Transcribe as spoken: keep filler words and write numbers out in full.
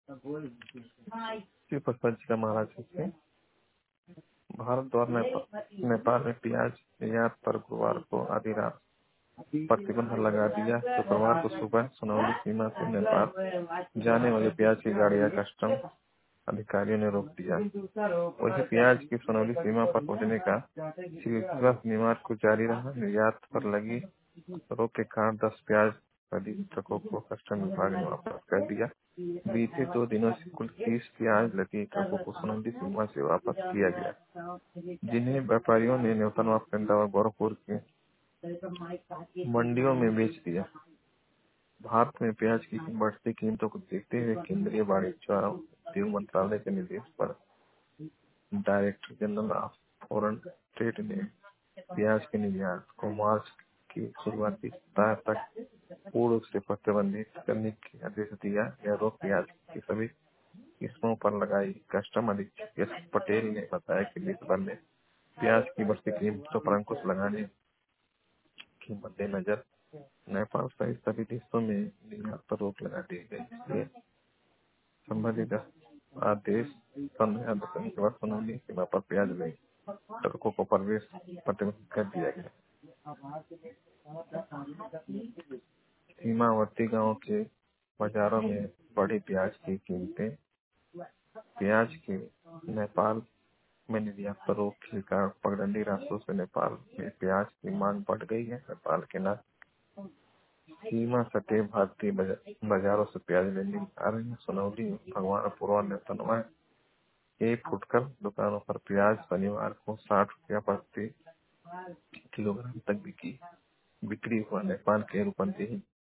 श्री पशुपति जी का महाराज से भारत द्वारा नेपा, नेपाल में प्याज निर्यात पर गुरुवार को आधी रात प्रतिबंध लगा दिया। शुक्रवार को सुबह सुनौली सीमा से नेपाल जाने वाली प्याज की गाड़ियां कस्टम अधिकारियों ने रोक दिया। वही प्याज की सुनौली सीमा पर पहुंचने का सिलसिला शनिवार को जारी रहा। निर्यात पर लगी रोक के कारण दस प्याज लदी ट्रकों को कस्टम विभाग ने वापस कर दिया। बीते दो दिनों से कुल तीस प्याज लदी ट्रकों को सुनौली सीमा से वापस किया गया, जिन्हें व्यापारियों ने न्यूनतम पेंदा और गोरखपुर की मंडियों में बेच दिया। भारत में प्याज की बढ़ती कीमतों को देखते हुए केंद्रीय वाणिज्य और उद्योग मंत्रालय के निर्देश पर director general of foreign trade ने प्याज के निर्यात को मार्च की शुरुआती सप्ताह तक पूर्ण रूप से प्रतिबंधित करने के आदेश दिया। यह रोक प्याज की सभी किस्मों पर लगाई। कस्टम अधीक्षक एस पटेल ने बताया कि देश भर में प्याज की बढ़ती कीमतों पर अंकुश लगाने के मद्देनजर नेपाल सहित सभी देशों में निर्यात पर रोक लगा दी गई। इसलिए संबंधित आदेश पंद्रह दिसंबर के बाद सुनौली सीमा पर प्याज में ट्रकों को प्रवेश प्रतिबंधित कर दिया गया। सीमावर्ती गांवों के बाजारों में बढ़ी प्याज की कीमतें। प्याज की नेपाल में निर्यात पर रोक के कारण पगडंडी रास्तों से नेपाल में प्याज की मांग बढ़ गई है। नेपाल के न सीमा सटे भारतीय बाजारों से प्याज लेने आ रही है। सुनौली भगवानपुर और नेतनवा के फुटकर दुकानों पर प्याज शनिवार को साठ रुपया प्रति किलोग्राम तक बिकी बिक्री हुआ। नेपाल के रूपंदेही